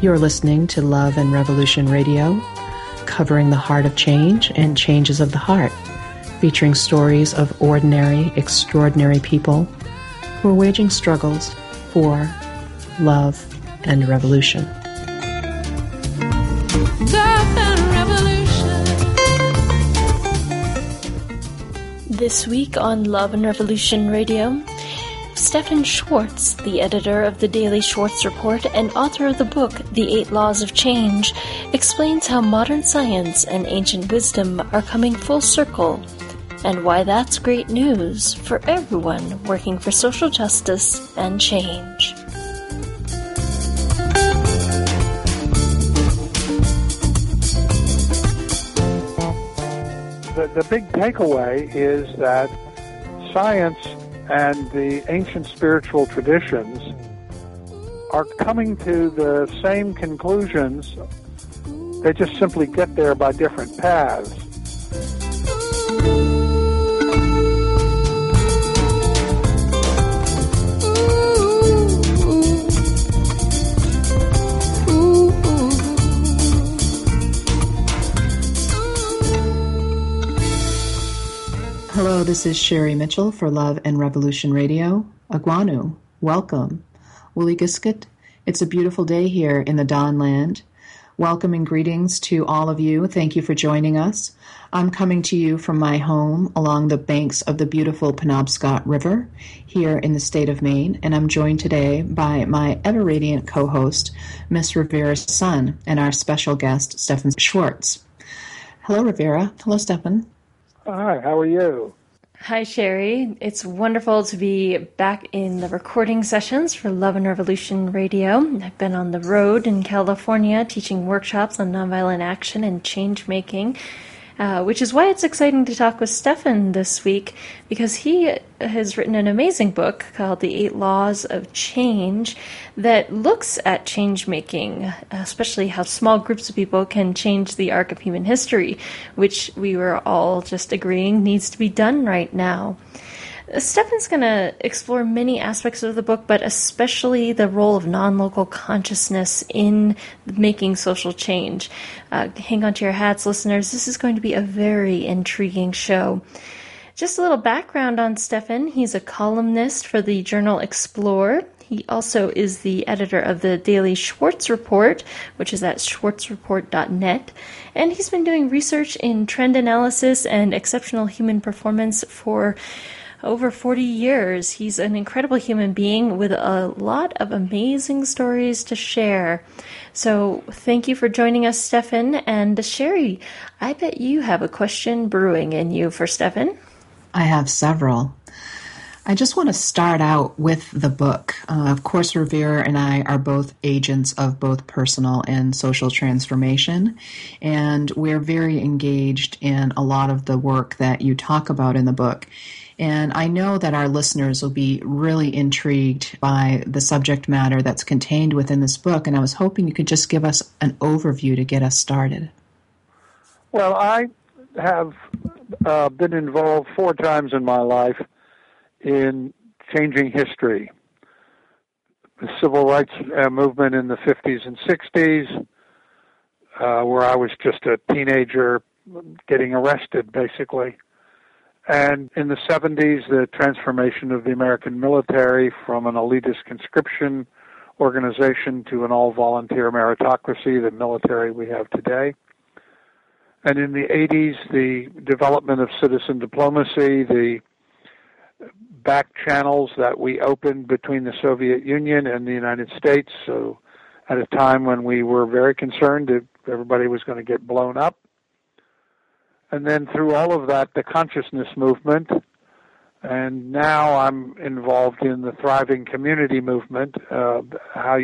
You're listening to Love and Revolution Radio, covering the heart of change and changes of the heart, featuring stories of ordinary, extraordinary people who are waging struggles for love and revolution. Love and revolution. This week on Love and Revolution Radio, Stephan Schwartz, the editor of the Daily Schwartz Report and author of the book The 8 Laws of Change, explains how modern science and ancient wisdom are coming full circle, and why that's great news for everyone working for social justice and change. The big takeaway is that science and the ancient spiritual traditions are coming to the same conclusions. They just simply get there by different paths. Hello, this is Sherry Mitchell for Love and Revolution Radio. Aguanu, welcome. Woollygiskut, it's a beautiful day here in the Dawn Land. Welcome and greetings to all of you. Thank you for joining us. I'm coming to you from my home along the banks of the beautiful Penobscot River here in the state of Maine, and I'm joined today by my ever-radiant co-host, Miss Rivera's son, and our special guest, Stephan Schwartz. Hello, Rivera. Hello, Stephan. Hi, how are you? Hi, Sherry. It's wonderful to be back in the recording sessions for Love and Revolution Radio. I've been on the road in California teaching workshops on nonviolent action and change making, which is why it's exciting to talk with Stephan this week, because he has written an amazing book called The 8 Laws of Change that looks at change making, especially how small groups of people can change the arc of human history, which we were all just agreeing needs to be done right now. Stephan's going to explore many aspects of the book, but especially the role of non-local consciousness in making social change. Hang on to your hats, listeners. This is going to be a very intriguing show. Just a little background on Stephan. He's a columnist for the journal Explore. He also is the editor of the Daily Schwartz Report, which is at schwartzreport.net. And he's been doing research in trend analysis and exceptional human performance for over 40 years. He's an incredible human being with a lot of amazing stories to share. So thank you for joining us, Stephan. And Sherry, I bet you have a question brewing in you for Stephan. I have several. I just want to start out with the book. Of course, Rivera and I are both agents of both personal and social transformation, and we're very engaged in a lot of the work that you talk about in the book. And I know that our listeners will be really intrigued by the subject matter that's contained within this book, and I was hoping you could just give us an overview to get us started. Well, I have been involved 4 times in my life in changing history. The civil rights movement in the 50s and 60s, where I was just a teenager getting arrested, basically. And in the 70s, the transformation of the American military from an elitist conscription organization to an all-volunteer meritocracy, the military we have today. And in the 80s, the development of citizen diplomacy, the back channels that we opened between the Soviet Union and the United States. So at a time when we were very concerned that everybody was going to get blown up. And then through all of that, the consciousness movement. And now I'm involved in the thriving community movement, how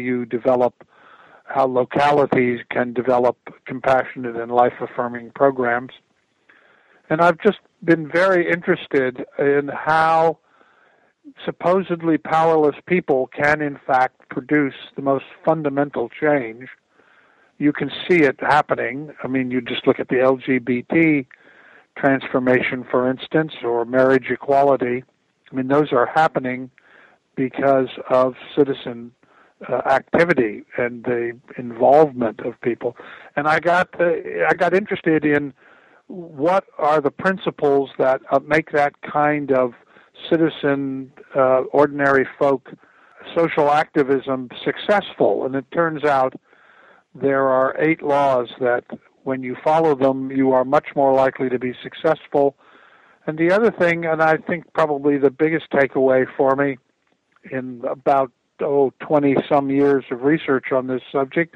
localities can develop compassionate and life-affirming programs. And I've just been very interested in how supposedly powerless people can, in fact, produce the most fundamental change. You can see it happening. I mean, you just look at the LGBT transformation, for instance, or marriage equality. I mean, those are happening because of citizen activity and the involvement of people. And I got interested in what are the principles that make that kind of citizen, ordinary folk social activism successful. And it turns out there are 8 laws that when you follow them, you are much more likely to be successful. And the other thing, and I think probably the biggest takeaway for me in about 20-some years of research on this subject,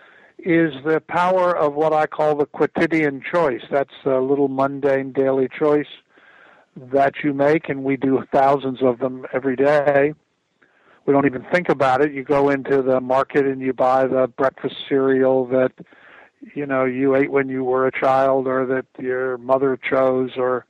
is the power of what I call the quotidian choice. That's a little mundane daily choice that you make, and we do thousands of them every day. We don't even think about it. You go into the market and you buy the breakfast cereal that you ate when you were a child, or that your mother chose, or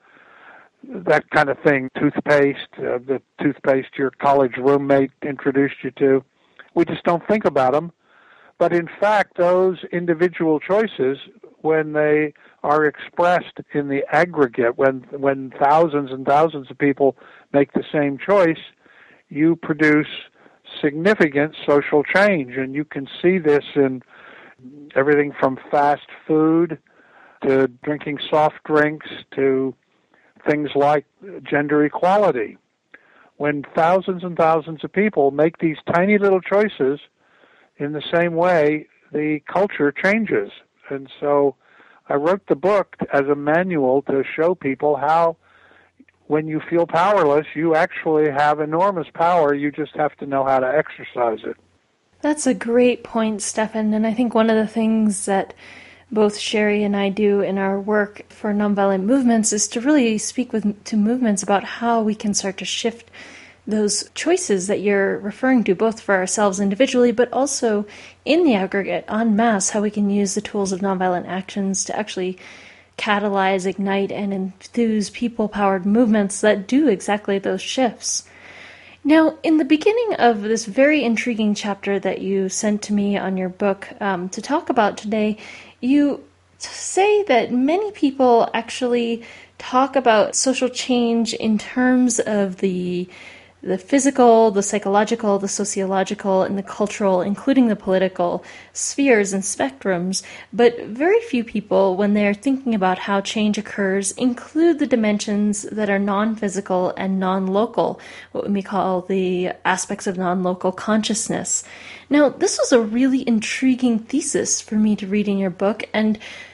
that kind of thing. Toothpaste, the toothpaste your college roommate introduced you to. We just don't think about them. But in fact, those individual choices, when they are expressed in the aggregate, when thousands and thousands of people make the same choice, you produce significant social change. And you can see this in everything from fast food to drinking soft drinks to things like gender equality. When thousands and thousands of people make these tiny little choices in the same way, the culture changes. And so I wrote the book as a manual to show people how, when you feel powerless, you actually have enormous power. You just have to know how to exercise it. That's a great point, Stephan. And I think one of the things that both Sherry and I do in our work for nonviolent movements is to really speak to movements about how we can start to shift those choices that you're referring to, both for ourselves individually, but also in the aggregate, en masse, how we can use the tools of nonviolent actions to actually catalyze, ignite, and enthuse people-powered movements that do exactly those shifts. Now, in the beginning of this very intriguing chapter that you sent to me on your book to talk about today, you say that many people actually talk about social change in terms of the physical, the psychological, the sociological, and the cultural, including the political spheres and spectrums, but very few people, when they're thinking about how change occurs, include the dimensions that are non-physical and non-local, what we call the aspects of non-local consciousness. Now, this was a really intriguing thesis for me to read in your book, and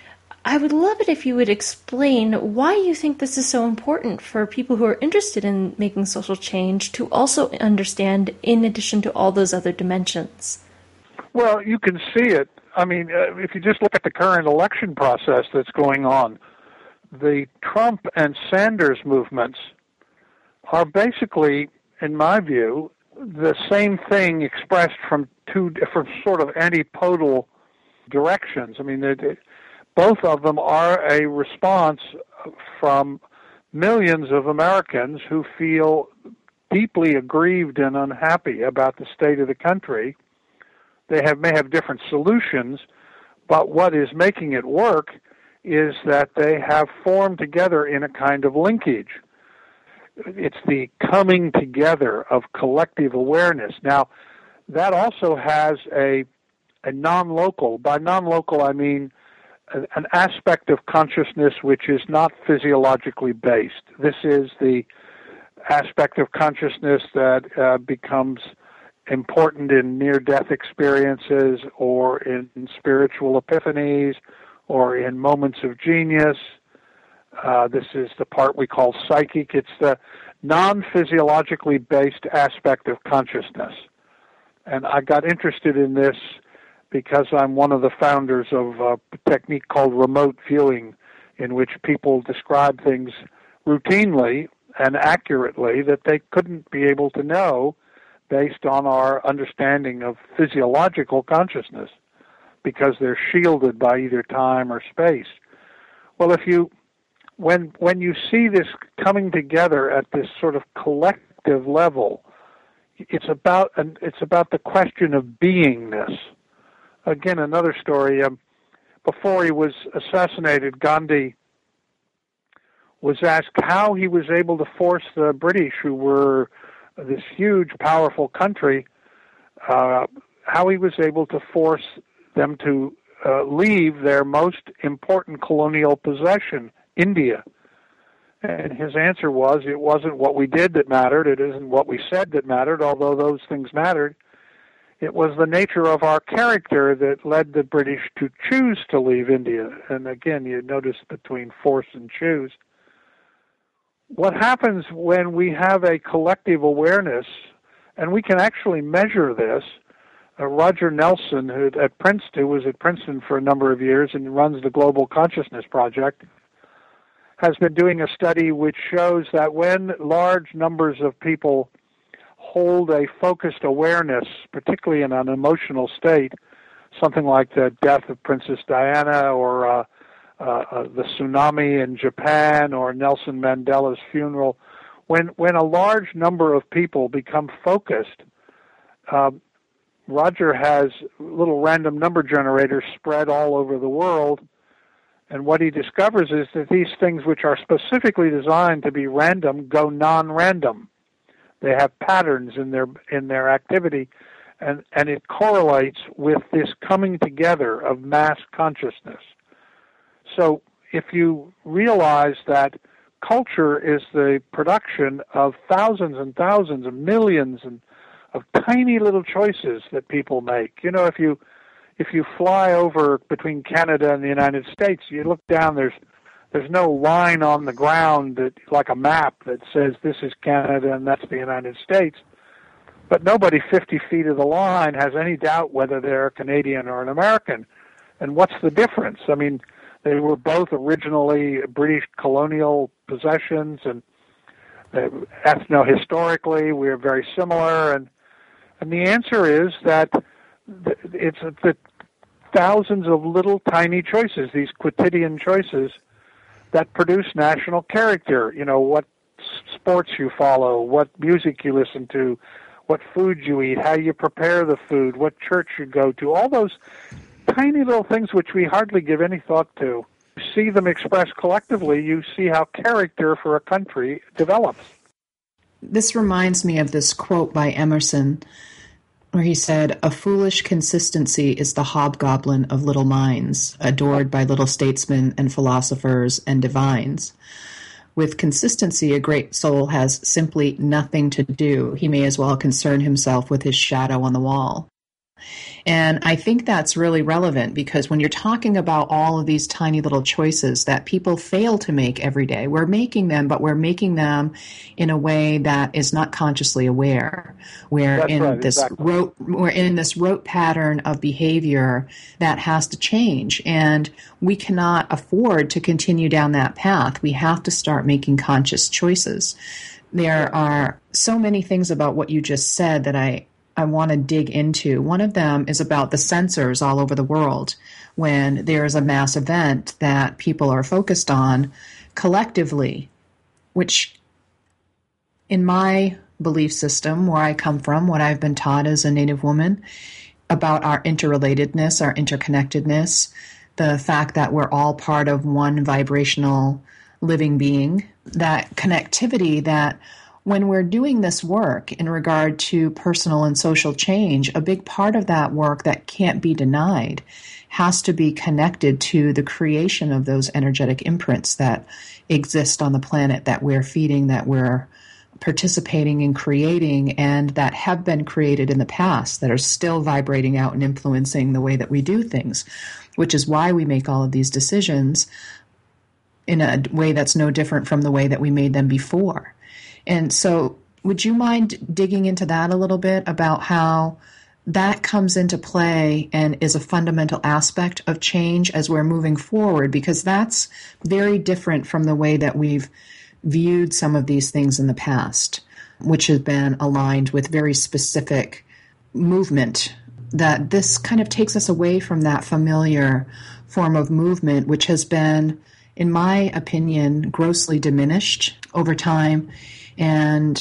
I would love it if you would explain why you think this is so important for people who are interested in making social change to also understand, in addition to all those other dimensions. Well, you can see it. I mean, if you just look at the current election process that's going on, the Trump and Sanders movements are basically, in my view, the same thing expressed from 2 different sort of antipodal directions. I mean, both of them are a response from millions of Americans who feel deeply aggrieved and unhappy about the state of the country. They may have different solutions, but what is making it work is that they have formed together in a kind of linkage. It's the coming together of collective awareness. Now, that also has a non-local. By non-local, I mean an aspect of consciousness which is not physiologically based. This is the aspect of consciousness that becomes important in near-death experiences or in spiritual epiphanies or in moments of genius. This is the part we call psychic. It's the non-physiologically based aspect of consciousness. And I got interested in this because I'm one of the founders of a technique called remote viewing, in which people describe things routinely and accurately that they couldn't be able to know based on our understanding of physiological consciousness, because they're shielded by either time or space. Well, when you see this coming together at this sort of collective level, it's about the question of beingness. Again, another story. Before he was assassinated, Gandhi was asked how he was able to force the British, who were this huge, powerful country, how he was able to force them to leave their most important colonial possession, India. And his answer was, it wasn't what we did that mattered, it isn't what we said that mattered, although those things mattered. It was the nature of our character that led the British to choose to leave India. And again, you notice between force and choose. What happens when we have a collective awareness, and we can actually measure this. Roger Nelson, who was at Princeton for a number of years and runs the Global Consciousness Project, has been doing a study which shows that when large numbers of people hold a focused awareness, particularly in an emotional state, something like the death of Princess Diana or the tsunami in Japan or Nelson Mandela's funeral, when a large number of people become focused, Roger has little random number generators spread all over the world, and what he discovers is that these things which are specifically designed to be random go non-random. They have patterns in their activity, and it correlates with this coming together of mass consciousness. So if you realize that culture is the production of thousands and thousands of millions of tiny little choices that people make. You know, if you fly over between Canada and the United States, you look down, there's no line on the ground that, like a map that says this is Canada and that's the United States. But nobody 50 feet of the line has any doubt whether they're a Canadian or an American. And what's the difference? I mean, they were both originally British colonial possessions, and ethno-historically we're very similar. And the answer is that it's the thousands of little tiny choices, these quotidian choices, that produce national character. You know, what sports you follow, what music you listen to, what food you eat, how you prepare the food, what church you go to, all those tiny little things which we hardly give any thought to. You see them expressed collectively, you see how character for a country develops. This reminds me of this quote by Emerson, where he said, "A foolish consistency is the hobgoblin of little minds, adored by little statesmen and philosophers and divines. With consistency, a great soul has simply nothing to do. He may as well concern himself with his shadow on the wall." And I think that's really relevant, because when you're talking about all of these tiny little choices that people fail to make every day, we're making them, but we're making them in a way that is not consciously aware. We're in this rote pattern of behavior that has to change, and we cannot afford to continue down that path. We have to start making conscious choices. There are so many things about what you just said that I want to dig into. One of them is about the sensors all over the world. When there is a mass event that people are focused on collectively, which in my belief system, where I come from, what I've been taught as a Native woman about our interrelatedness, our interconnectedness, the fact that we're all part of one vibrational living being, that connectivity, that when we're doing this work in regard to personal and social change, a big part of that work that can't be denied has to be connected to the creation of those energetic imprints that exist on the planet, that we're feeding, that we're participating in creating, and that have been created in the past, that are still vibrating out and influencing the way that we do things, which is why we make all of these decisions in a way that's no different from the way that we made them before. And so would you mind digging into that a little bit, about how that comes into play and is a fundamental aspect of change as we're moving forward? Because that's very different from the way that we've viewed some of these things in the past, which has been aligned with very specific movement, that this kind of takes us away from that familiar form of movement, which has been, in my opinion, grossly diminished over time. And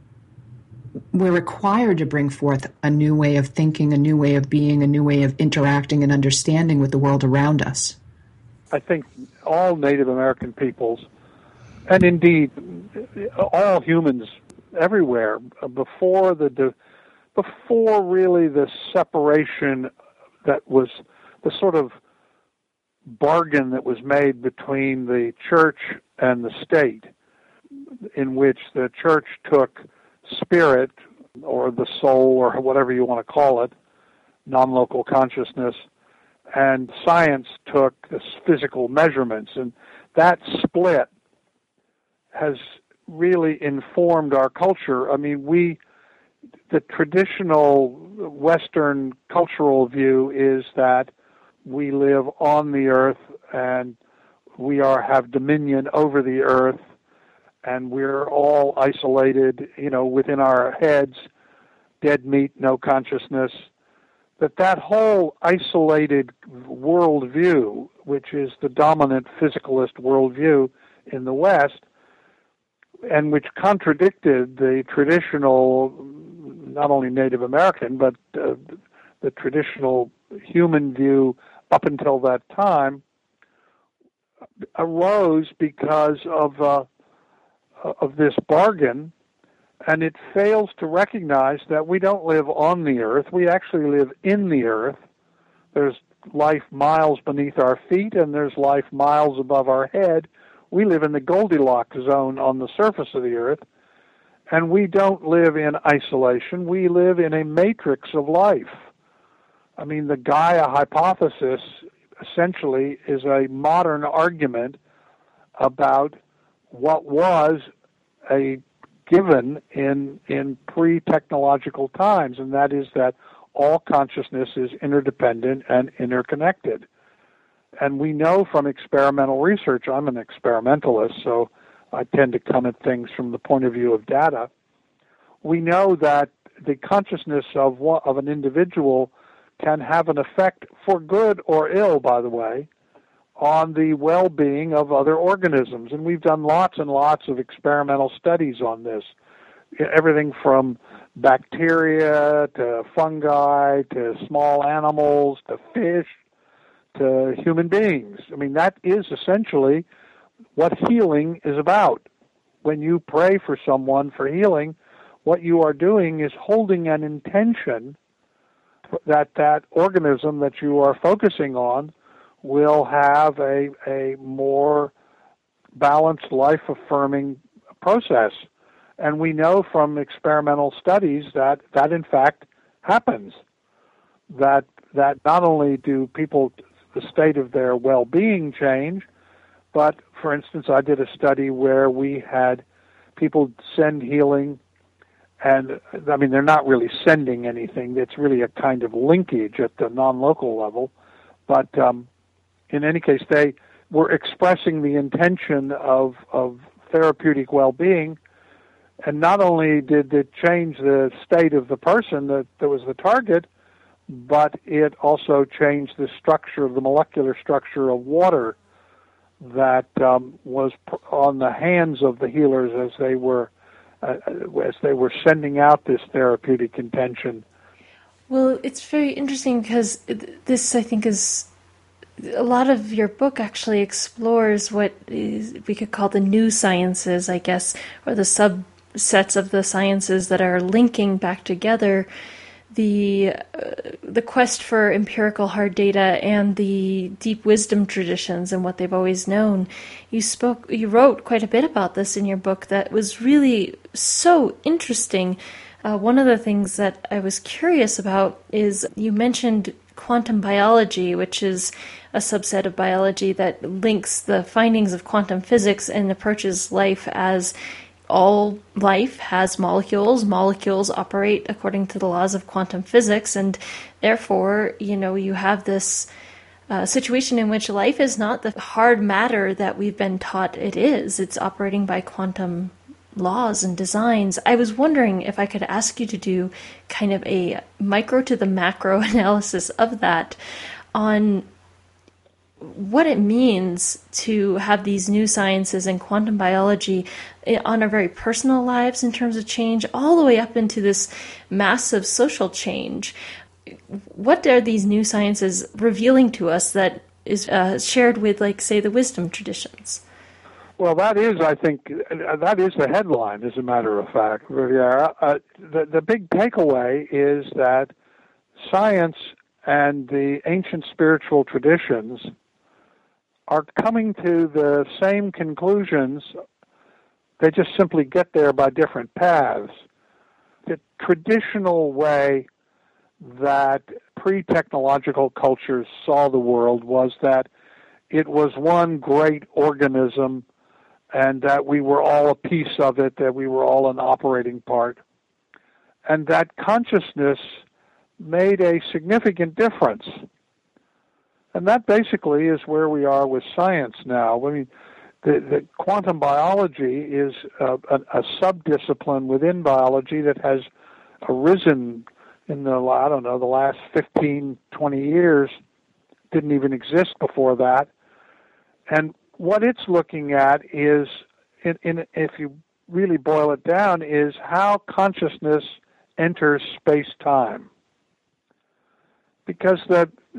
we're required to bring forth a new way of thinking, a new way of being, a new way of interacting and understanding with the world around us. I think all Native American peoples, and indeed all humans everywhere, before the before really the separation that was the sort of bargain that was made between the church and the state, in which the church took spirit or the soul or whatever you want to call it, non-local consciousness, and science took the physical measurements. And that split has really informed our culture. I mean, the traditional Western cultural view is that we live on the earth and we have dominion over the earth, and we're all isolated, within our heads, dead meat, no consciousness. That whole isolated worldview, which is the dominant physicalist worldview in the West, and which contradicted the traditional, not only Native American, but the traditional human view up until that time, arose because of this bargain, and it fails to recognize that we don't live on the earth. We actually live in the earth. There's life miles beneath our feet, and there's life miles above our head. We live in the Goldilocks zone on the surface of the earth, and we don't live in isolation. We live in a matrix of life. I mean, the Gaia hypothesis essentially is a modern argument about what was a given in pre-technological times, and that is that all consciousness is interdependent and interconnected. And we know from experimental research, I'm an experimentalist, so I tend to come at things from the point of view of data. We know that the consciousness of an individual can have an effect, for good or ill, by the way, on the well-being of other organisms. And we've done lots and lots of experimental studies on this. Everything from bacteria to fungi to small animals to fish to human beings. I mean, that is essentially what healing is about. When you pray for someone for healing, what you are doing is holding an intention that organism that you are focusing on will have a more balanced, life-affirming process. And we know from experimental studies that in fact happens. That not only do people, the state of their well-being change, but, for instance, I did a study where we had people send healing, and, I mean, they're not really sending anything. It's really a kind of linkage at the non-local level. But in any case, they were expressing the intention of therapeutic well-being, and not only did it change the state of the person that was the target, but it also changed the structure, the molecular structure of water that was on the hands of the healers as they were sending out this therapeutic intention. Well, it's very interesting because this, I think, is a lot of your book actually explores what we could call the new sciences, I guess, or the subsets of the sciences that are linking back together the quest for empirical hard data and the deep wisdom traditions and what they've always known. You wrote quite a bit about this in your book that was really so interesting. One of the things that I was curious about is you mentioned quantum biology, which is a subset of biology that links the findings of quantum physics and approaches life as all life has molecules. Molecules operate according to the laws of quantum physics, and therefore, you have this situation in which life is not the hard matter that we've been taught it is. It's operating by quantum laws and designs. I was wondering if I could ask you to do kind of a micro to the macro analysis of that on what it means to have these new sciences and quantum biology on our very personal lives in terms of change, all the way up into this massive social change. What are these new sciences revealing to us that is shared with, like, say, the wisdom traditions? Well, that is, I think, that is the headline, as a matter of fact. The big takeaway is that science and the ancient spiritual traditions are coming to the same conclusions. They just simply get there by different paths. The traditional way that pre-technological cultures saw the world was that it was one great organism and that we were all a piece of it, that we were all an operating part, and that consciousness made a significant difference. And that basically is where we are with science now. I mean, the quantum biology is a sub-discipline within biology that has arisen in the last 15, 20 years. Didn't even exist before that. And what it's looking at is, if you really boil it down, is how consciousness enters space-time. Because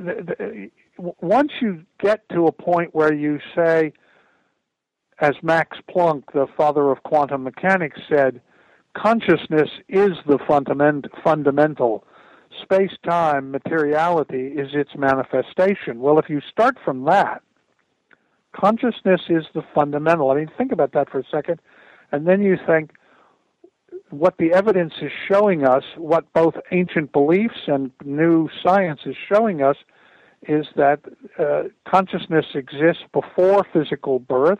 once you get to a point where you say, as Max Planck, the father of quantum mechanics, said, consciousness is the fundamental. Space-time, materiality, is its manifestation. Well, if you start from that, consciousness is the fundamental. I mean, think about that for a second, and then you think what the evidence is showing us, what both ancient beliefs and new science is showing us, is that consciousness exists before physical birth,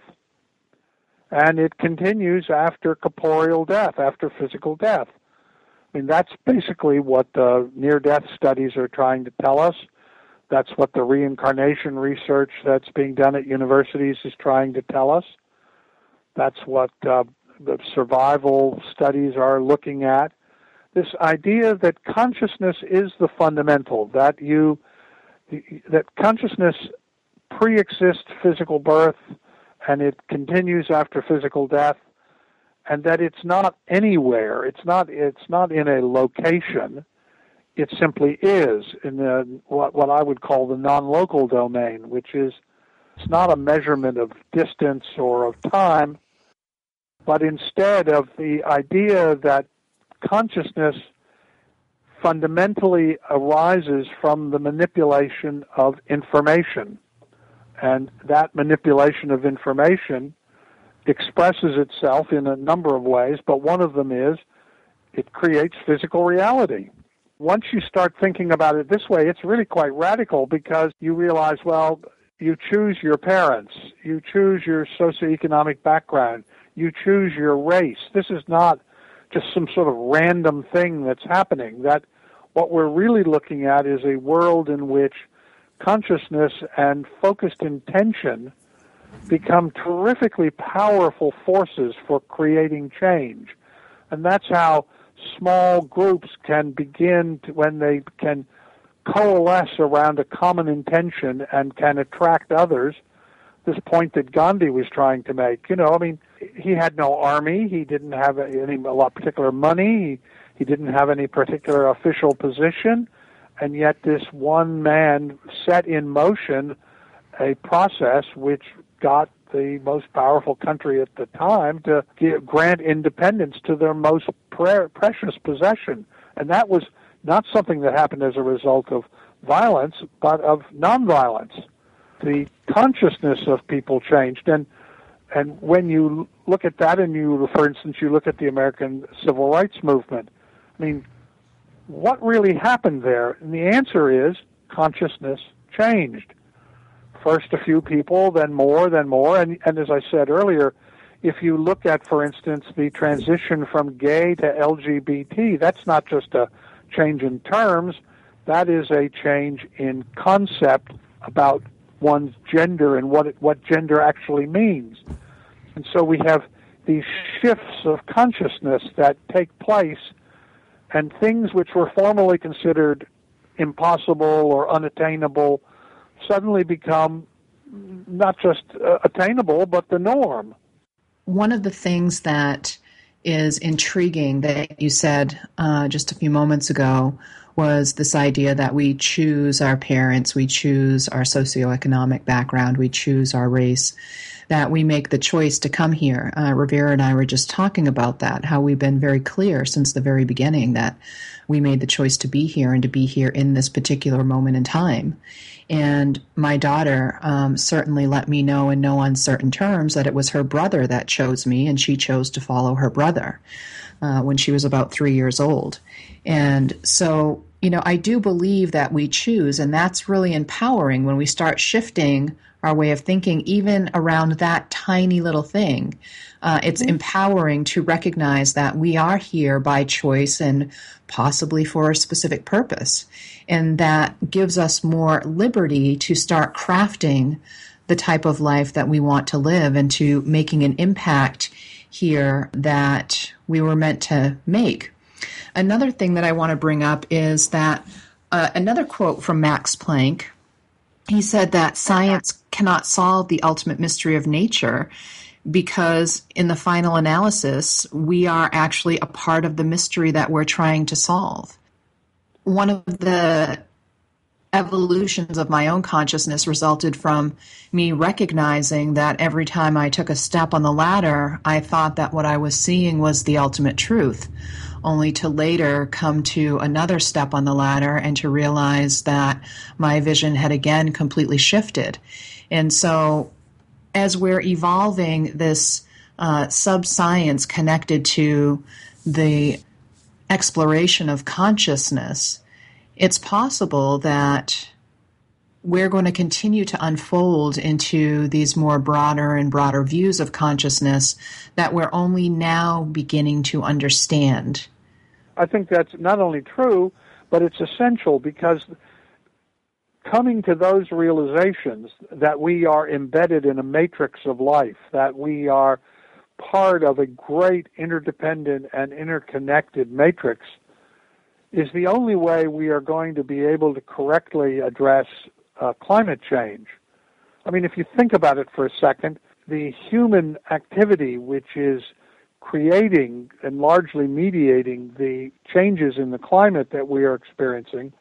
and it continues after corporeal death, after physical death. I mean, that's basically what the near-death studies are trying to tell us. That's what the reincarnation research that's being done at universities is trying to tell us. That's what the survival studies are looking at. This idea that consciousness is the fundamental, that consciousness pre-exists physical birth and it continues after physical death, and that it's not anywhere. It's not in a location. It simply is in what I would call the non-local domain, which is, it's not a measurement of distance or of time, but instead of the idea that consciousness fundamentally arises from the manipulation of information. And that manipulation of information expresses itself in a number of ways, but one of them is it creates physical reality. Once you start thinking about it this way, it's really quite radical, because you realize, well, you choose your parents, you choose your socioeconomic background, you choose your race. This is not just some sort of random thing that's happening. That what we're really looking at is a world in which consciousness and focused intention become terrifically powerful forces for creating change. And that's how small groups can begin to, when they can coalesce around a common intention and can attract others. This point that Gandhi was trying to make, he had no army, he didn't have a lot particular money, he didn't have any particular official position, and yet this one man set in motion a process which got the most powerful country at the time to grant independence to their most precious possession. And that was not something that happened as a result of violence, but of nonviolence. The consciousness of people changed. And when you look at that, and for instance, you look at the American Civil Rights Movement, I mean, what really happened there? And the answer is consciousness changed. First a few people, then more. And as I said earlier, if you look at, for instance, the transition from gay to LGBT, that's not just a change in terms, that is a change in concept about one's gender and what gender actually means. And so we have these shifts of consciousness that take place, and things which were formerly considered impossible or unattainable suddenly become not just attainable, but the norm. One of the things that is intriguing that you said just a few moments ago was this idea that we choose our parents, we choose our socioeconomic background, we choose our race, that we make the choice to come here. Rivera and I were just talking about that, how we've been very clear since the very beginning that we made the choice to be here and to be here in this particular moment in time. And my daughter certainly let me know in no uncertain terms that it was her brother that chose me, and she chose to follow her brother when she was about 3 years old. And so, I do believe that we choose, and that's really empowering when we start shifting our way of thinking, even around that tiny little thing. It's empowering to recognize that we are here by choice and possibly for a specific purpose. And that gives us more liberty to start crafting the type of life that we want to live and to making an impact here that we were meant to make. Another thing that I want to bring up is that another quote from Max Planck. He said that science cannot solve the ultimate mystery of nature because in the final analysis, we are actually a part of the mystery that we're trying to solve. One of the evolutions of my own consciousness resulted from me recognizing that every time I took a step on the ladder, I thought that what I was seeing was the ultimate truth, only to later come to another step on the ladder and to realize that my vision had again completely shifted. And so as we're evolving this sub-science connected to the exploration of consciousness, it's possible that we're going to continue to unfold into these more broader and broader views of consciousness that we're only now beginning to understand. I think that's not only true, but it's essential, because coming to those realizations that we are embedded in a matrix of life, that we are part of a great interdependent and interconnected matrix, is the only way we are going to be able to correctly address climate change. I mean, if you think about it for a second, the human activity which is creating and largely mediating the changes in the climate that we are experiencing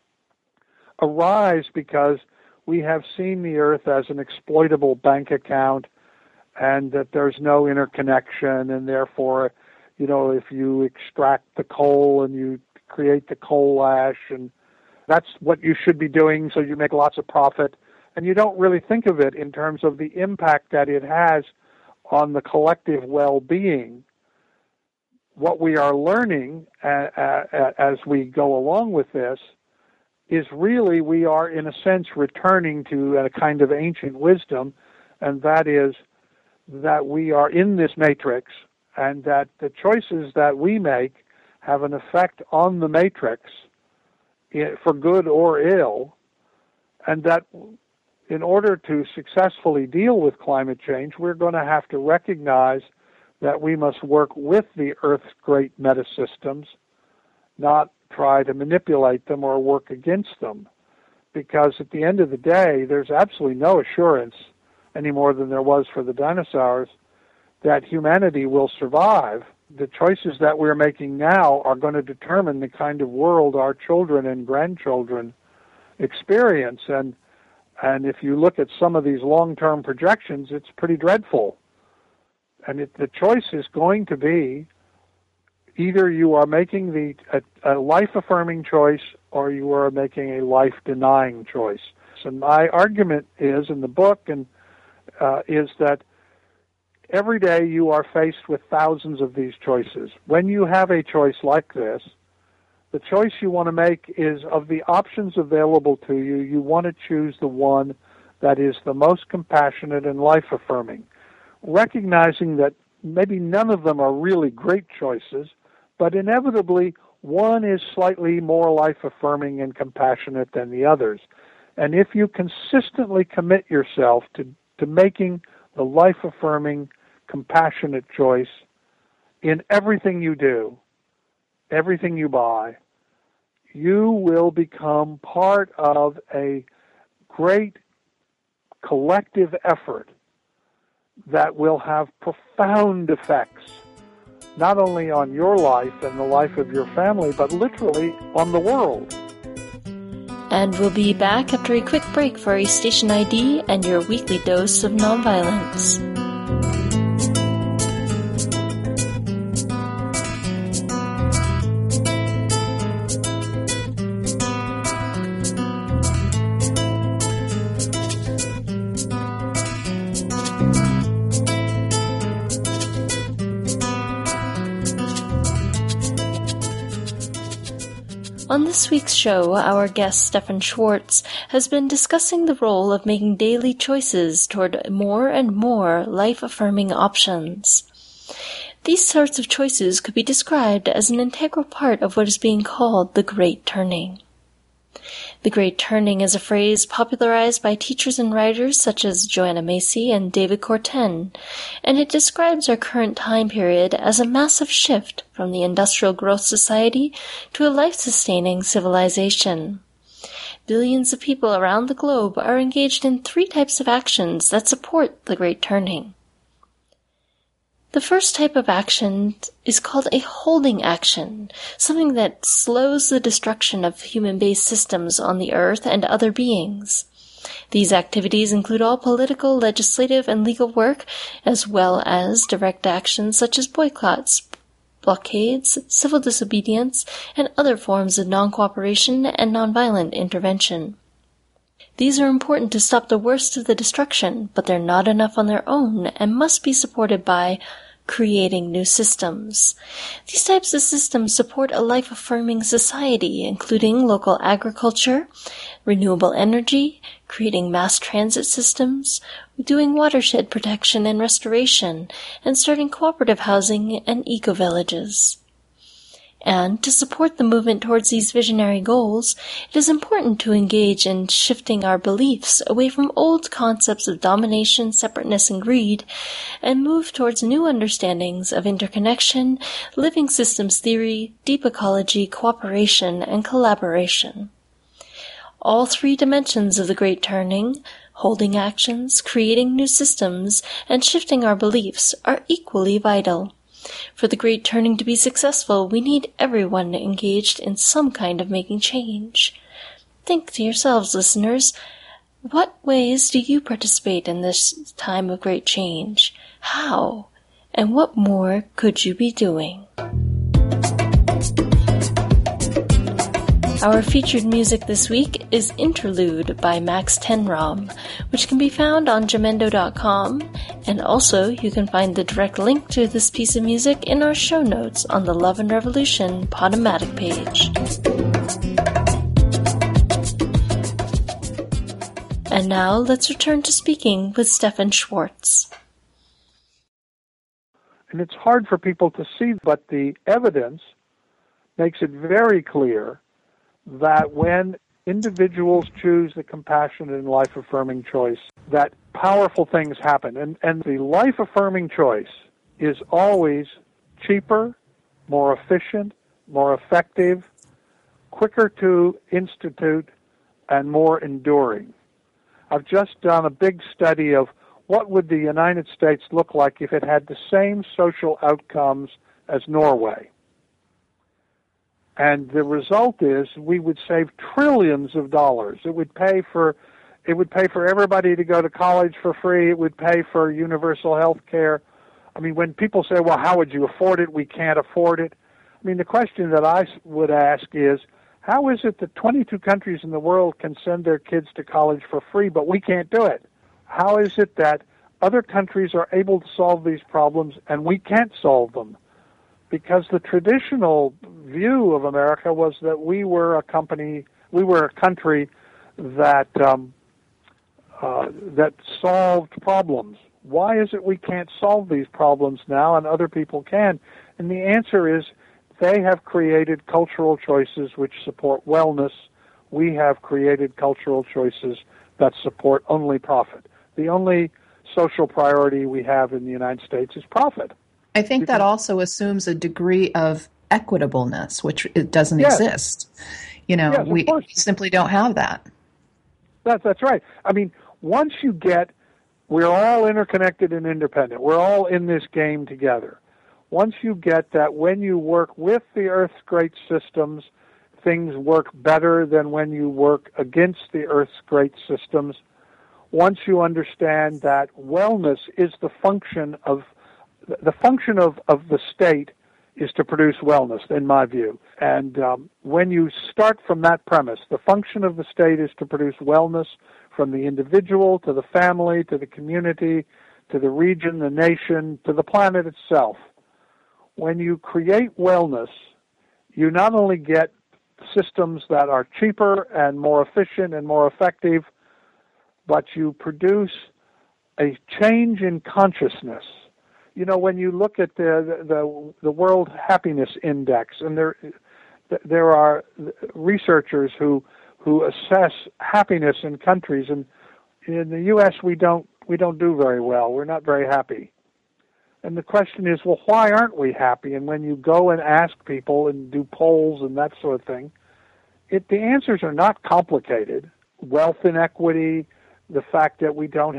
arise because we have seen the Earth as an exploitable bank account, and that there's no interconnection, and therefore, if you extract the coal and you create the coal ash, and that's what you should be doing so you make lots of profit, and you don't really think of it in terms of the impact that it has on the collective well-being. What we are learning as we go along with this is really we are, in a sense, returning to a kind of ancient wisdom, and that is that we are in this matrix, and that the choices that we make have an effect on the matrix for good or ill, and that in order to successfully deal with climate change, we're going to have to recognize that we must work with the Earth's great metasystems, not try to manipulate them or work against them. Because at the end of the day, there's absolutely no assurance, any more than there was for the dinosaurs, that humanity will survive. The choices that we're making now are going to determine the kind of world our children and grandchildren experience. And if you look at some of these long-term projections, it's pretty dreadful. And the choice is going to be either you are making a life-affirming choice or you are making a life-denying choice. So my argument is in the book is that every day you are faced with thousands of these choices. When you have a choice like this, the choice you want to make is, of the options available to you, you want to choose the one that is the most compassionate and life-affirming, recognizing that maybe none of them are really great choices, but inevitably one is slightly more life-affirming and compassionate than the others. And if you consistently commit yourself to making the life-affirming, compassionate choice in everything you do, everything you buy, you will become part of a great collective effort that will have profound effects not only on your life and the life of your family, but literally on the world. And we'll be back after a quick break for a station ID and your weekly dose of nonviolence. On this week's show, our guest, Stefan Schwartz, has been discussing the role of making daily choices toward more and more life-affirming options. These sorts of choices could be described as an integral part of what is being called the Great Turning. The Great Turning is a phrase popularized by teachers and writers such as Joanna Macy and David Corten, and it describes our current time period as a massive shift from the industrial growth society to a life-sustaining civilization. Billions of people around the globe are engaged in 3 types of actions that support the Great Turning. The first type of action is called a holding action, something that slows the destruction of human-based systems on the earth and other beings. These activities include all political, legislative, and legal work, as well as direct actions such as boycotts, blockades, civil disobedience, and other forms of non-cooperation and nonviolent intervention. These are important to stop the worst of the destruction, but they're not enough on their own and must be supported by creating new systems. These types of systems support a life-affirming society, including local agriculture, renewable energy, creating mass transit systems, doing watershed protection and restoration, and starting cooperative housing and eco-villages. And to support the movement towards these visionary goals, it is important to engage in shifting our beliefs away from old concepts of domination, separateness, and greed, and move towards new understandings of interconnection, living systems theory, deep ecology, cooperation, and collaboration. All 3 dimensions of the Great Turning, holding actions, creating new systems, and shifting our beliefs, are equally vital. For the Great Turning to be successful, we need everyone engaged in some kind of making change. Think to yourselves, listeners, what ways do you participate in this time of great change? How? And what more could you be doing? Our featured music this week is Interlude by Max Tenrom, which can be found on Jamendo.com, and also you can find the direct link to this piece of music in our show notes on the Love and Revolution Podomatic page. And now let's return to speaking with Stefan Schwartz. And it's hard for people to see, but the evidence makes it very clear that when individuals choose the compassionate and life-affirming choice, that powerful things happen. And the life-affirming choice is always cheaper, more efficient, more effective, quicker to institute, and more enduring. I've just done a big study of what would the United States look like if it had the same social outcomes as Norway. And the result is we would save trillions of dollars. It would pay for everybody to go to college for free. It would pay for universal health care. I mean, when people say, well, how would you afford it? We can't afford it. I mean, the question that I would ask is, how is it that 22 countries in the world can send their kids to college for free, but we can't do it? How is it that other countries are able to solve these problems and we can't solve them? Because the traditional view of America was that we were a country that that solved problems. Why is it we can't solve these problems now and other people can? And the answer is they have created cultural choices which support wellness. We have created cultural choices that support only profit. The only social priority we have in the United States is profit. I think that also assumes a degree of equitableness, which it doesn't exist. You know, we simply don't have that. That's right. I mean, once you get, we're all interconnected and independent. We're all in this game together. Once you get that when you work with the Earth's great systems, things work better than when you work against the Earth's great systems. Once you understand that wellness is the function of the state is to produce wellness, in my view. And when you start from that premise, the function of the state is to produce wellness from the individual to the family to the community to the region, the nation, to the planet itself. When you create wellness, you not only get systems that are cheaper and more efficient and more effective, but you produce a change in consciousness. You know, when you look at the World Happiness Index, and there are researchers who assess happiness in countries, and in the U.S. we don't do very well. We're not very happy. And the question is, well, why aren't we happy? And when you go and ask people and do polls and that sort of thing, the answers are not complicated. Wealth inequity, the fact that we don't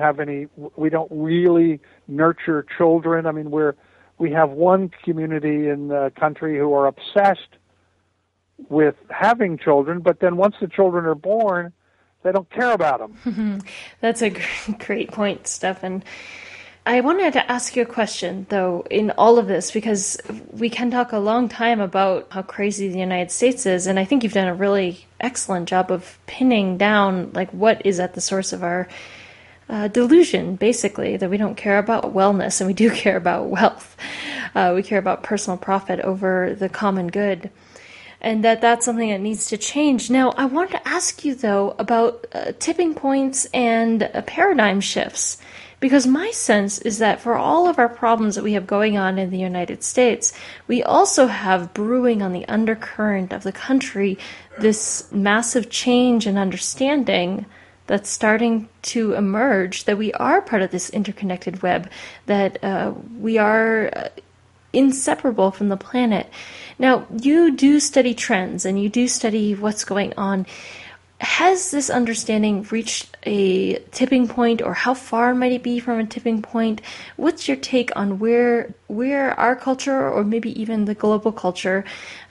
really nurture children. I mean, we have one community in the country who are obsessed with having children, but then once the children are born, they don't care about them. That's a great point, Stephan. I wanted to ask you a question, though, in all of this, because we can talk a long time about how crazy the United States is, and I think you've done a really excellent job of pinning down, like, what is at the source of our delusion, basically, that we don't care about wellness, and we do care about wealth. We care about personal profit over the common good, and that's something that needs to change. Now, I wanted to ask you, though, about tipping points and paradigm shifts. Because my sense is that for all of our problems that we have going on in the United States, we also have brewing on the undercurrent of the country this massive change and understanding that's starting to emerge, that we are part of this interconnected web, that we are inseparable from the planet. Now, you do study trends and you do study what's going on. Has this understanding reached a tipping point, or how far might it be from a tipping point? What's your take on where our culture, or maybe even the global culture,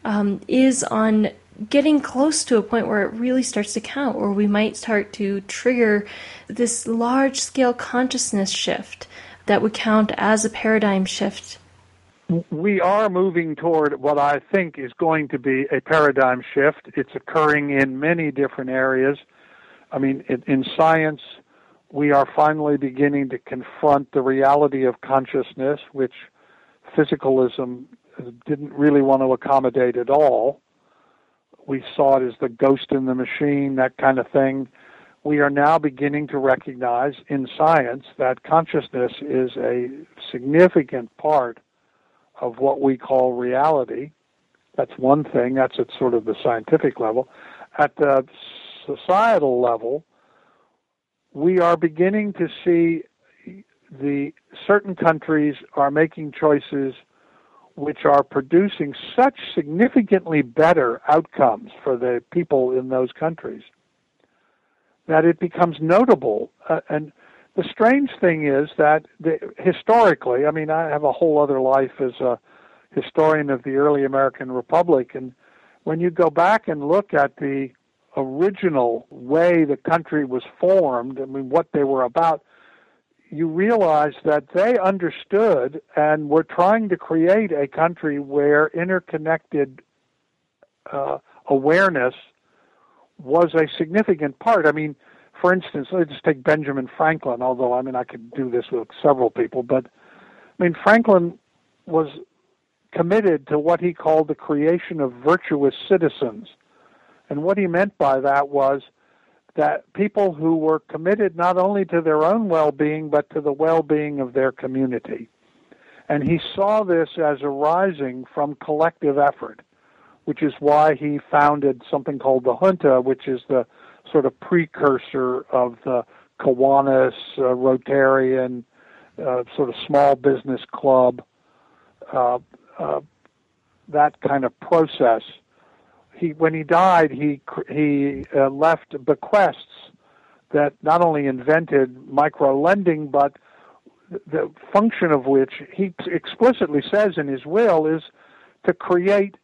is on getting close to a point where it really starts to count, or we might start to trigger this large-scale consciousness shift that would count as a paradigm shift? We are moving toward what I think is going to be a paradigm shift. It's occurring in many different areas. I mean, in science, we are finally beginning to confront the reality of consciousness, which physicalism didn't really want to accommodate at all. We saw it as the ghost in the machine, that kind of thing. We are now beginning to recognize in science that consciousness is a significant part of what we call reality. That's one thing. That's at sort of the scientific level. At the societal level, we are beginning to see the certain countries are making choices which are producing such significantly better outcomes for the people in those countries that it becomes notable. And the strange thing is that historically, I mean, I have a whole other life as a historian of the early American Republic, and when you go back and look at the original way the country was formed, I mean, what they were about, you realize that they understood and were trying to create a country where interconnected awareness was a significant part. I mean, for instance, let's just take Benjamin Franklin, although, I mean, I could do this with several people, but, I mean, Franklin was committed to what he called the creation of virtuous citizens. And what he meant by that was that people who were committed not only to their own well-being, but to the well-being of their community. And he saw this as arising from collective effort, which is why he founded something called the Junta, which is the sort of precursor of the Kiwanis, Rotarian, sort of small business club, that kind of process. When he died, he left bequests that not only invented micro-lending, but the function of which he explicitly says in his will is to create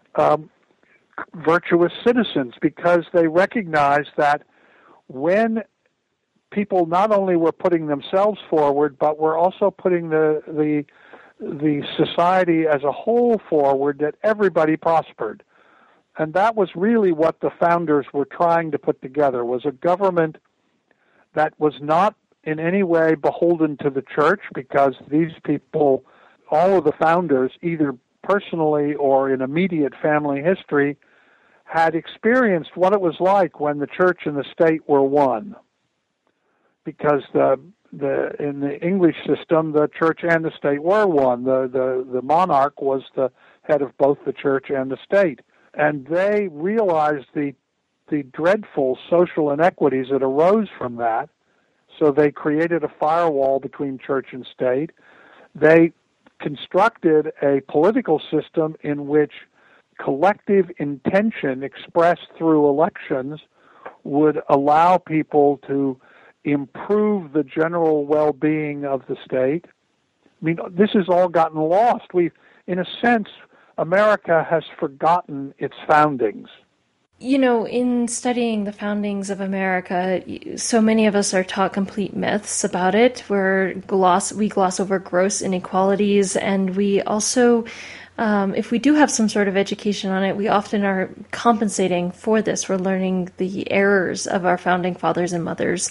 virtuous citizens, because they recognize that when people not only were putting themselves forward, but were also putting the society as a whole forward, that everybody prospered. And that was really what the founders were trying to put together, was a government that was not in any way beholden to the church, because these people, all of the founders, either personally or in immediate family history, had experienced what it was like when the church and the state were one. Because in the English system, the church and the state were one. The monarch was the head of both the church and the state. And they realized the dreadful social inequities that arose from that, so they created a firewall between church and state. They constructed a political system in which collective intention expressed through elections would allow people to improve the general well-being of the state. I mean, this has all gotten lost. In a sense, America has forgotten its foundings. You know, in studying the foundings of America, so many of us are taught complete myths about it. We gloss over gross inequalities, and we also, if we do have some sort of education on it, we often are compensating for this. We're learning the errors of our founding fathers and mothers.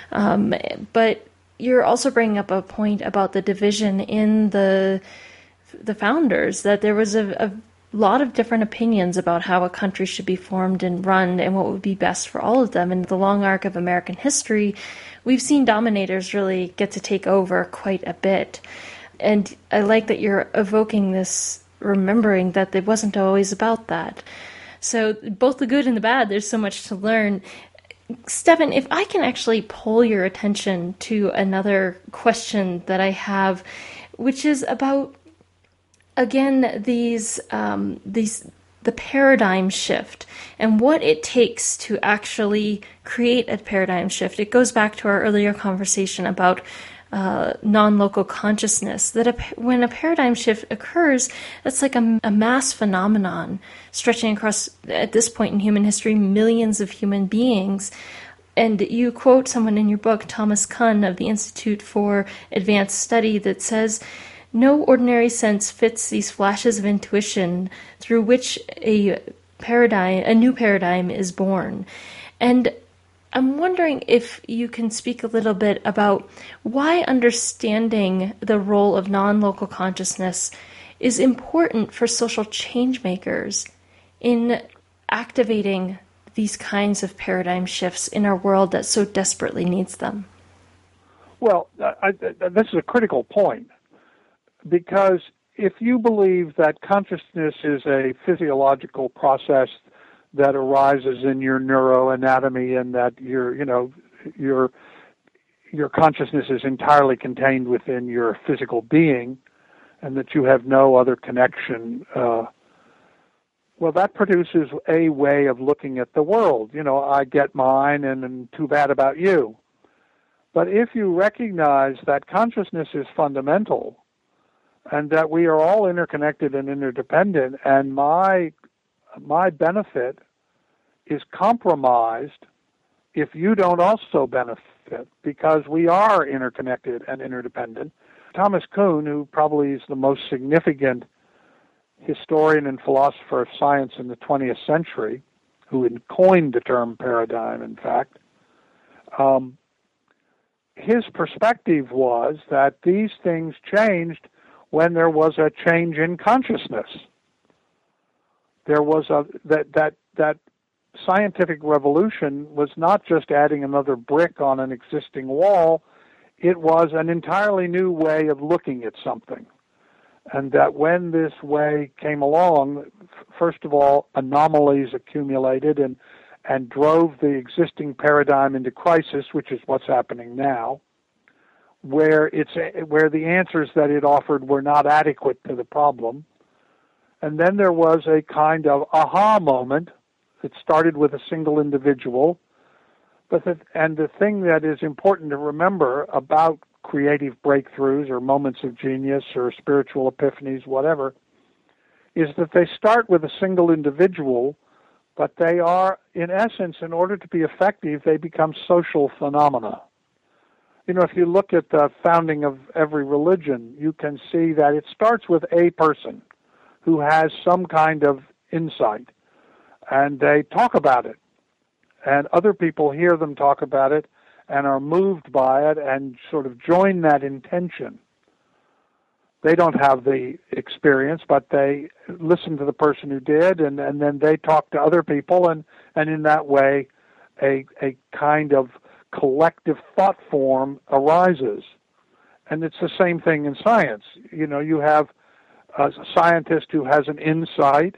But you're also bringing up a point about the division in the founders, that there was a lot of different opinions about how a country should be formed and run and what would be best for all of them. In the long arc of American history, we've seen dominators really get to take over quite a bit. And I like that you're evoking this, remembering that it wasn't always about that. So both the good and the bad, there's so much to learn. Stephan, if I can actually pull your attention to another question that I have, which is about, again, the paradigm shift and what it takes to actually create a paradigm shift. It goes back to our earlier conversation about non-local consciousness, that when a paradigm shift occurs, it's like a mass phenomenon stretching across, at this point in human history, millions of human beings. And you quote someone in your book, Thomas Kuhn of the Institute for Advanced Study, that says, "No ordinary sense fits these flashes of intuition through which a new paradigm is born." And I'm wondering if you can speak a little bit about why understanding the role of non-local consciousness is important for social change makers in activating these kinds of paradigm shifts in our world that so desperately needs them. Well, this is a critical point, because if you believe that consciousness is a physiological process that arises in your neuroanatomy, and that your consciousness is entirely contained within your physical being, and that you have no other connection, well, that produces a way of looking at the world. I get mine, and too bad about you. But if you recognize that consciousness is fundamental, and that we are all interconnected and interdependent, and my benefit is compromised if you don't also benefit, because we are interconnected and interdependent. Thomas Kuhn, who probably is the most significant historian and philosopher of science in the 20th century, who coined the term paradigm, in fact, his perspective was that these things changed when there was a change in consciousness. There was that scientific revolution was not just adding another brick on an existing wall, it was an entirely new way of looking at something. And that when this way came along, first of all, anomalies accumulated and drove the existing paradigm into crisis, which is what's happening now, where the answers that it offered were not adequate to the problem. And then there was a kind of aha moment that started with a single individual. And the thing that is important to remember about creative breakthroughs or moments of genius or spiritual epiphanies, whatever, is that they start with a single individual, but they are, in essence, in order to be effective, they become social phenomena. You know, if you look at the founding of every religion, you can see that it starts with a person who has some kind of insight, and they talk about it, and other people hear them talk about it and are moved by it and sort of join that intention. They don't have the experience, but they listen to the person who did, and then they talk to other people, and in that way a kind of collective thought form arises. And it's the same thing in science. You know, you have a scientist who has an insight,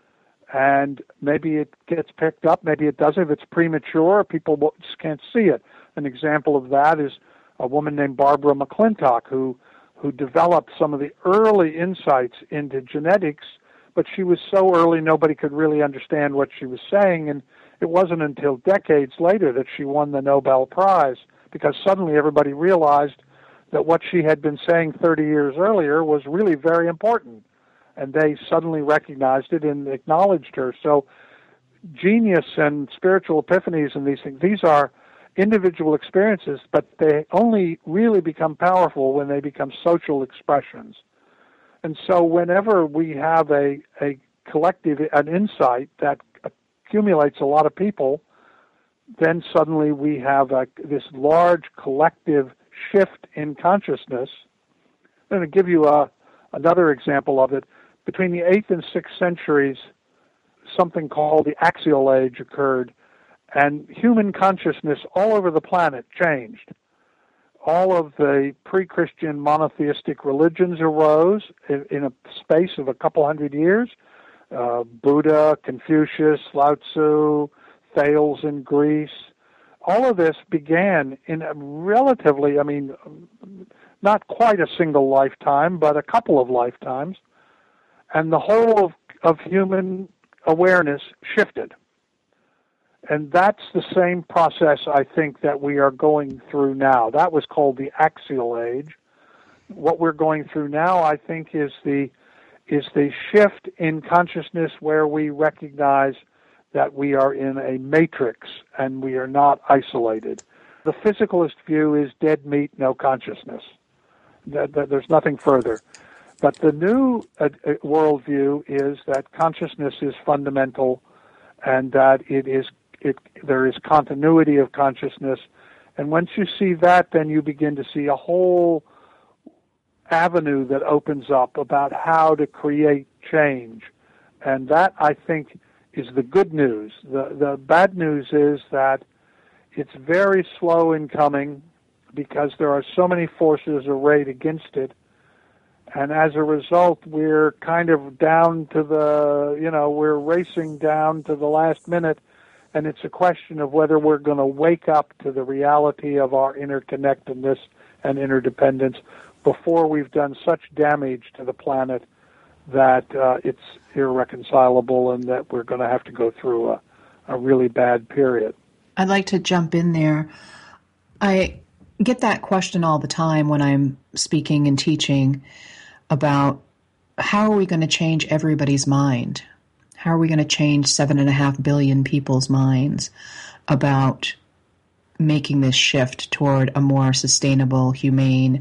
and maybe it gets picked up, maybe it doesn't. If it's premature, people just can't see it. An example of that is a woman named Barbara McClintock, who developed some of the early insights into genetics, but she was so early nobody could really understand what she was saying, and it wasn't until decades later that she won the Nobel Prize, because suddenly everybody realized that what she had been saying 30 years earlier was really very important, and they suddenly recognized it and acknowledged her. So genius and spiritual epiphanies and these things, these are individual experiences, but they only really become powerful when they become social expressions. And so whenever we have a collective, an insight that accumulates a lot of people, then suddenly we have this large collective shift in consciousness. I'm going to give you another example of it. Between the 8th and 6th centuries, something called the Axial Age occurred, and human consciousness all over the planet changed. All of the pre-Christian monotheistic religions arose in a space of a couple hundred years. Buddha, Confucius, Lao Tzu, Thales in Greece. All of this began in a relatively, not quite a single lifetime, but a couple of lifetimes. And the whole of human awareness shifted. And that's the same process, I think, that we are going through now. That was called the Axial Age. What we're going through now, I think, is the shift in consciousness where we recognize that we are in a matrix and we are not isolated. The physicalist view is dead meat, no consciousness. There's nothing further. But the new worldview is that consciousness is fundamental and that there is continuity of consciousness. And once you see that, then you begin to see a whole avenue that opens up about how to create change. And that, I think, is the good news. The bad news is that it's very slow in coming because there are so many forces arrayed against it. And as a result, we're kind of down to we're racing down to the last minute. And it's a question of whether we're going to wake up to the reality of our interconnectedness and interdependence before we've done such damage to the planet that it's irreconcilable and that we're going to have to go through a really bad period. I'd like to jump in there. I get that question all the time when I'm speaking and teaching about how are we going to change everybody's mind? How are we going to change 7.5 billion people's minds about making this shift toward a more sustainable, humane,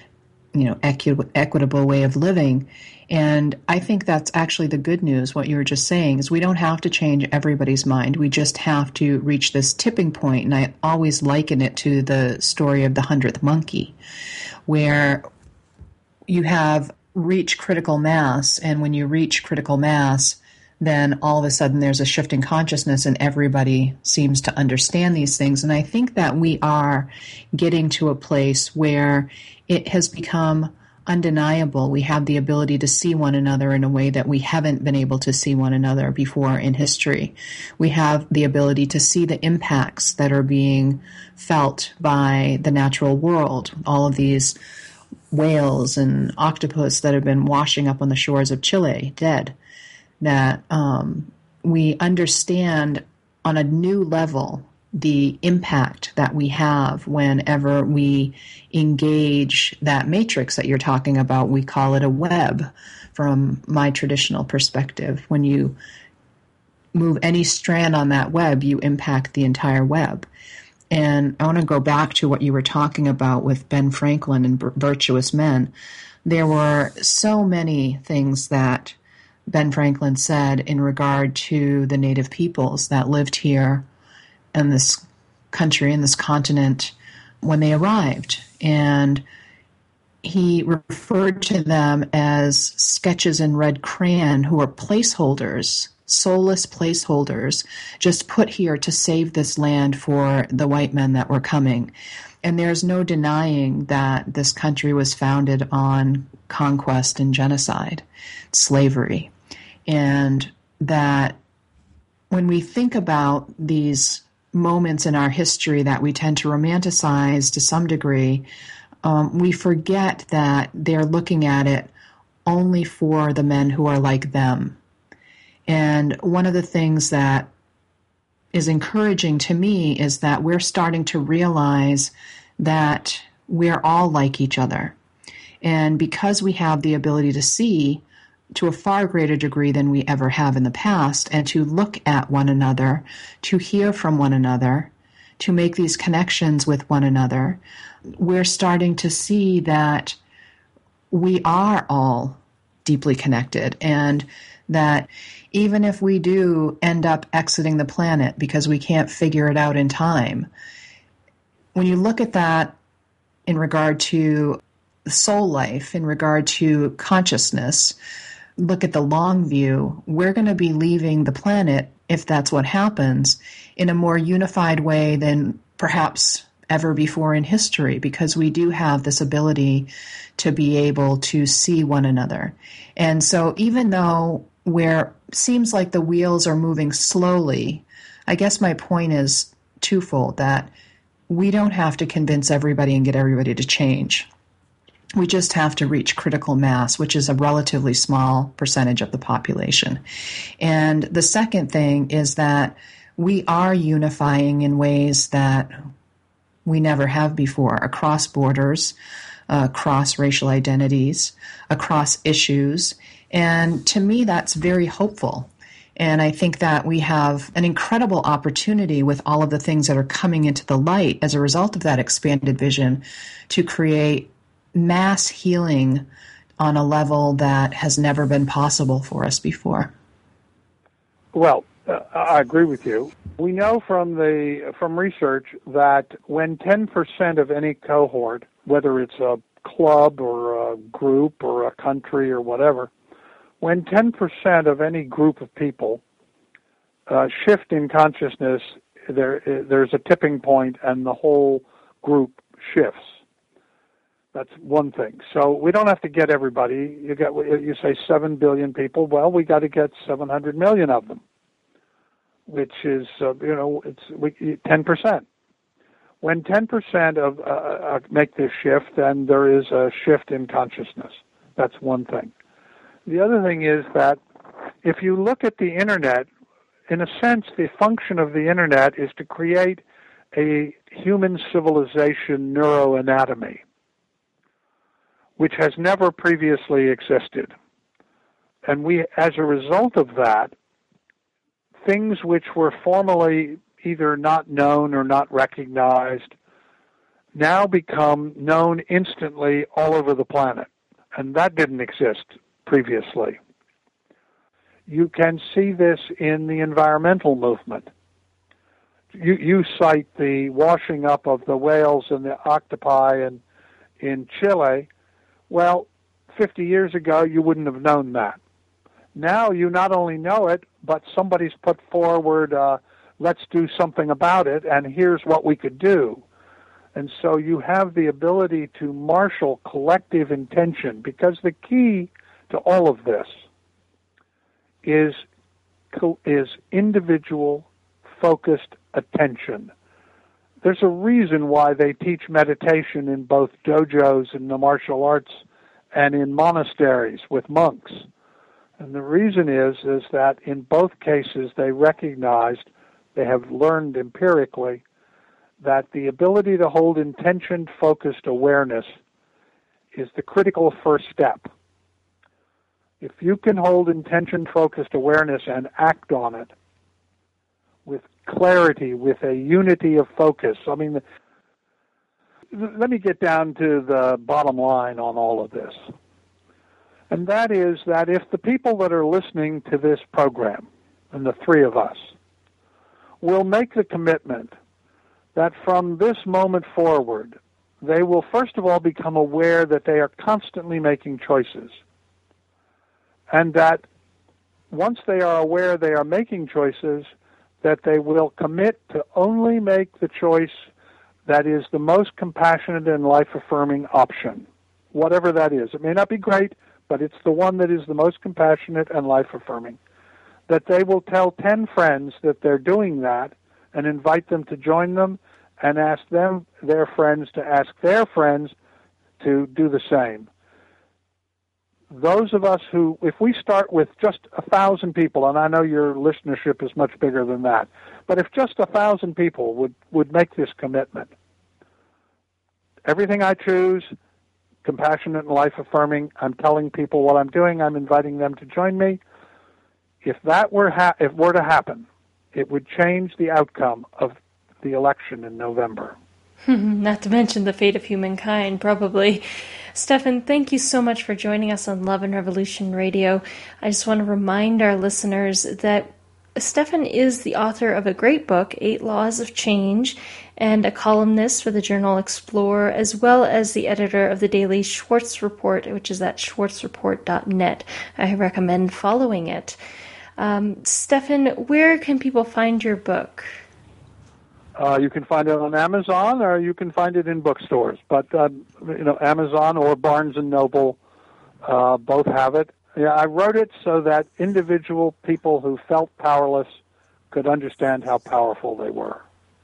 equitable way of living? And I think that's actually the good news. What you were just saying is we don't have to change everybody's mind. We just have to reach this tipping point. And I always liken it to the story of the 100th monkey, where you have reached critical mass. And when you reach critical mass, then all of a sudden there's a shift in consciousness and everybody seems to understand these things. And I think that we are getting to a place where it has become undeniable. We have the ability to see one another in a way that we haven't been able to see one another before in history. We have the ability to see the impacts that are being felt by the natural world. All of these whales and octopus that have been washing up on the shores of Chile, dead. That we understand on a new level the impact that we have whenever we engage that matrix that you're talking about. We call it a web from my traditional perspective. When you move any strand on that web, you impact the entire web. And I want to go back to what you were talking about with Ben Franklin and Virtuous Men. There were so many things that Ben Franklin said in regard to the native peoples that lived here in this country, in this continent, when they arrived. And he referred to them as sketches in red crayon who were placeholders, soulless placeholders, just put here to save this land for the white men that were coming. And there's no denying that this country was founded on conquest and genocide, slavery. And that when we think about these moments in our history that we tend to romanticize to some degree, we forget that they're looking at it only for the men who are like them. And one of the things that is encouraging to me is that we're starting to realize that we're all like each other. And because we have the ability to see to a far greater degree than we ever have in the past, and to look at one another, to hear from one another, to make these connections with one another, we're starting to see that we are all deeply connected, and that even if we do end up exiting the planet because we can't figure it out in time, when you look at that in regard to soul life, in regard to consciousness, look at the long view, we're going to be leaving the planet, if that's what happens, in a more unified way than perhaps ever before in history, because we do have this ability to be able to see one another. And so even though where seems like the wheels are moving slowly, I guess my point is twofold, that we don't have to convince everybody and get everybody to change. We just have to reach critical mass, which is a relatively small percentage of the population. And the second thing is that we are unifying in ways that we never have before, across borders, across racial identities, across issues. And to me, that's very hopeful. And I think that we have an incredible opportunity with all of the things that are coming into the light as a result of that expanded vision to create mass healing on a level that has never been possible for us before. Well, I agree with you. We know from research that when 10% of any cohort, whether it's a club or a group or a country or whatever, when 10% of any group of people shift in consciousness, there's a tipping point and the whole group shifts. That's one thing. So we don't have to get everybody. You say 7 billion people. Well, we got to get 700 million of them, which is it's 10%. When 10% of make this shift, then there is a shift in consciousness. That's one thing. The other thing is that if you look at the internet, in a sense, the function of the internet is to create a human civilization neuroanatomy, which has never previously existed. And we, as a result of that, things which were formerly either not known or not recognized now become known instantly all over the planet. And that didn't exist previously. You can see this in the environmental movement. You cite the washing up of the whales and the octopi in Chile. Well, 50 years ago, you wouldn't have known that. Now you not only know it, but somebody's put forward, let's do something about it, and here's what we could do. And so you have the ability to marshal collective intention, because the key to all of this is individual focused attention. There's a reason why they teach meditation in both dojos in the martial arts and in monasteries with monks. And the reason is that in both cases they recognized they have learned empirically that the ability to hold intention-focused awareness is the critical first step. If you can hold intention-focused awareness and act on it with clarity, with a unity of focus, let me get down to the bottom line on all of this. And that is that if the people that are listening to this program, and the three of us, will make the commitment that from this moment forward, they will first of all become aware that they are constantly making choices. And that once they are aware they are making choices, that they will commit to only make the choice that is the most compassionate and life-affirming option, whatever that is. It may not be great, but it's the one that is the most compassionate and life-affirming. That they will tell 10 friends that they're doing that and invite them to join them and ask them, their friends, to ask their friends to do the same. Those of us who, if we start with just 1,000 people, and I know your listenership is much bigger than that, but if just 1,000 people would make this commitment, everything I choose, compassionate and life-affirming, I'm telling people what I'm doing, I'm inviting them to join me. If that were to happen, it would change the outcome of the election in November. Not to mention the fate of humankind, probably. Stephan, thank you so much for joining us on Love and Revolution Radio. I just want to remind our listeners that Stephan is the author of a great book, 8 Laws of Change, and a columnist for the journal Explorer, as well as the editor of the daily Schwartz Report, which is at schwartzreport.net. I recommend following it. Stephan, where can people find your book? You can find it on Amazon, or you can find it in bookstores. But Amazon or Barnes and Noble both have it. Yeah, I wrote it so that individual people who felt powerless could understand how powerful they were.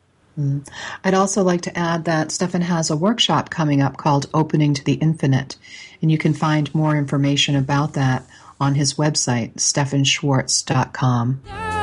I'd also like to add that Stephan has a workshop coming up called Opening to the Infinite, and you can find more information about that on his website, stephanschwartz.com.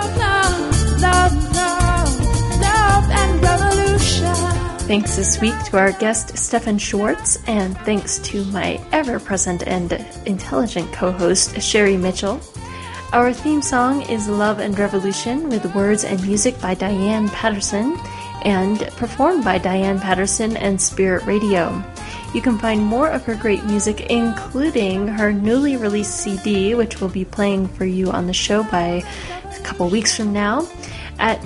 Thanks this week to our guest, Stephan Schwartz, and thanks to my ever-present and intelligent co-host, Sherry Mitchell. Our theme song is Love and Revolution, with words and music by Diane Patterson, and performed by Diane Patterson and Spirit Radio. You can find more of her great music, including her newly released CD, which will be playing for you on the show by a couple weeks from now, at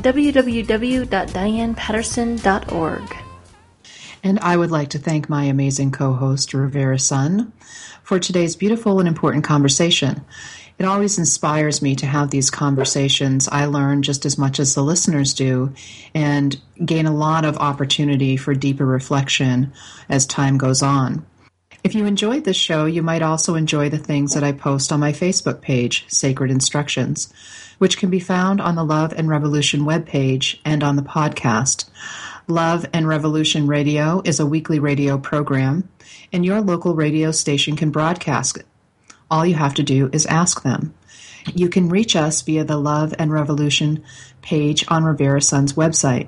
www.dianepatterson.org. And I would like to thank my amazing co-host, Rivera Sun, for today's beautiful and important conversation. It always inspires me to have these conversations. I learn just as much as the listeners do and gain a lot of opportunity for deeper reflection as time goes on. If you enjoyed this show, you might also enjoy the things that I post on my Facebook page, Sacred Instructions, which can be found on the Love and Revolution webpage and on the podcast. Love and Revolution Radio is a weekly radio program, and your local radio station can broadcast it. All you have to do is ask them. You can reach us via the Love and Revolution page on Rivera Sun's website,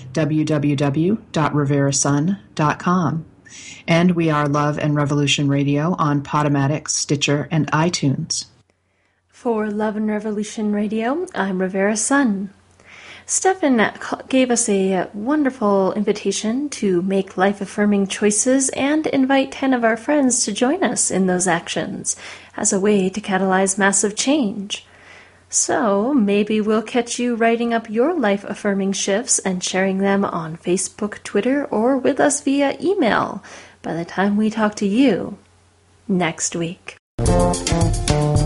www.riverasun.com. And we are Love and Revolution Radio on Podomatic, Stitcher, and iTunes. For Love and Revolution Radio, I'm Rivera Sun. Stephan gave us a wonderful invitation to make life-affirming choices and invite 10 of our friends to join us in those actions as a way to catalyze massive change. So maybe we'll catch you writing up your life-affirming shifts and sharing them on Facebook, Twitter, or with us via email by the time we talk to you next week.